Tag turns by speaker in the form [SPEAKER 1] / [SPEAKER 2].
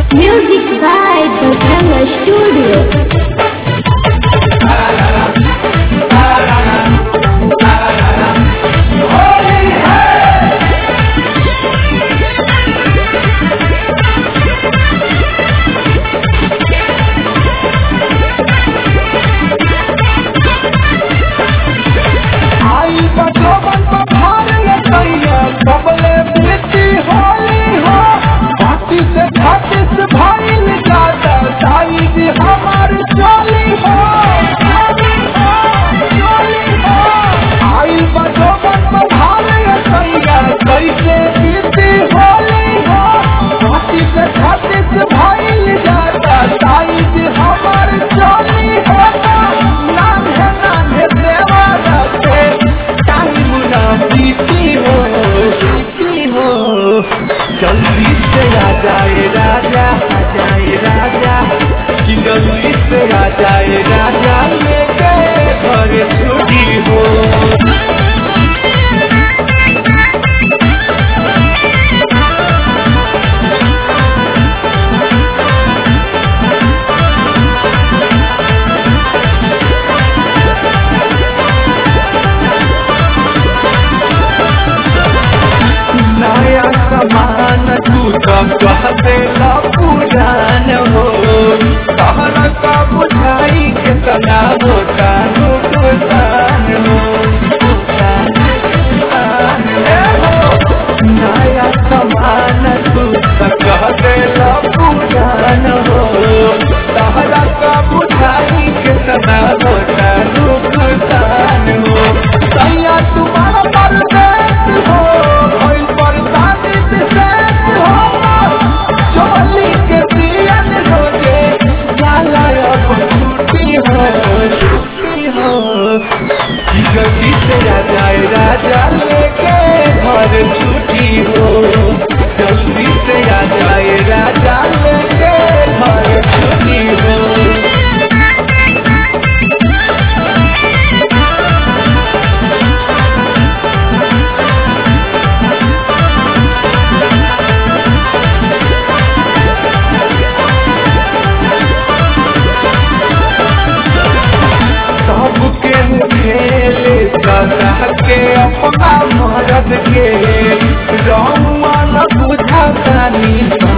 [SPEAKER 1] Music by Bajranga Studio.
[SPEAKER 2] जल्दी से आ जाए राजा, आ जाए राजा, कि जल्दी से आ जाए राजा, लेके घर छुट्टी हो। नया समान तू सब कहते ला पुरान हो, कहना का बुझाई कितना होता नुकसान हो। नया समान तू सब कहते ला पुरान हो, कहना का बुझाई कितना होता नुकसान हो। सैया तुम्हारा परदेश हो, जल्दी से आ जाए राजा, लेके घर छुट्टी हो। जल्दी से आ जाए राजा, लेके घर छुट्टी हो। के अपना मरद के रहुआ न बुझातानी,